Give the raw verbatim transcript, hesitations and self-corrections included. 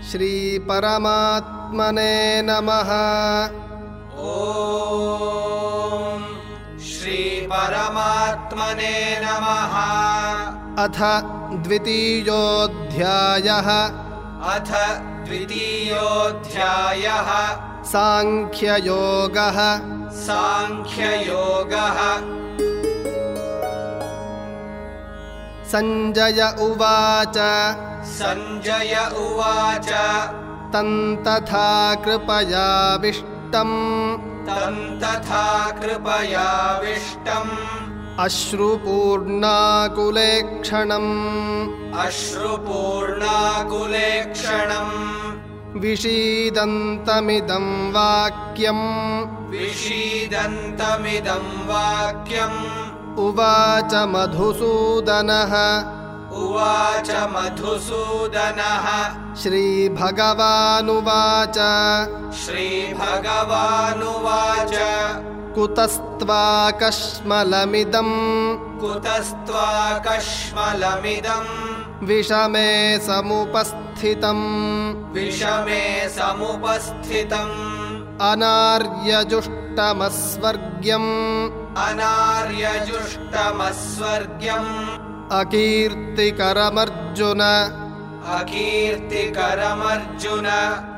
श्रीपरमात्मने नमः। ॐ श्रीपरमात्मने नमः। अथ द्वितीयोऽध्यायः। अथ द्वितीयोऽध्यायः। सांख्ययोगः। सांख्ययोगः। संजय उवाच। संजय उवाच। तं तथा कृपयाविष्टम्। तं तथा कृपयाविष्टम्। अश्रुपूर्णाकुलेक्षणम्। अश्रुपूर्णाकुलेक्षणम्। विषीदन्तमिदं वाक्यम्। विषीदन्तमिदं वाक्यम्। उवाच मधुसूदनः। उवाच मधुसूदनः। श्रीभगवानुवाच। श्रीभगवानुवाच। कुतस्त्वाकश्मलमिदम्। कुतस्त्वाकश्मलमिदम्। विषमे समुपस्थितम्। विषमे समुपस्थितम्। अनार्यजुष्टमस्वर्ग्यम्। अनार्यजुष्टमस्वर्ग्यम्। अकीर्तिकरमर्जुन। अकीर्तिकरमर्जुन।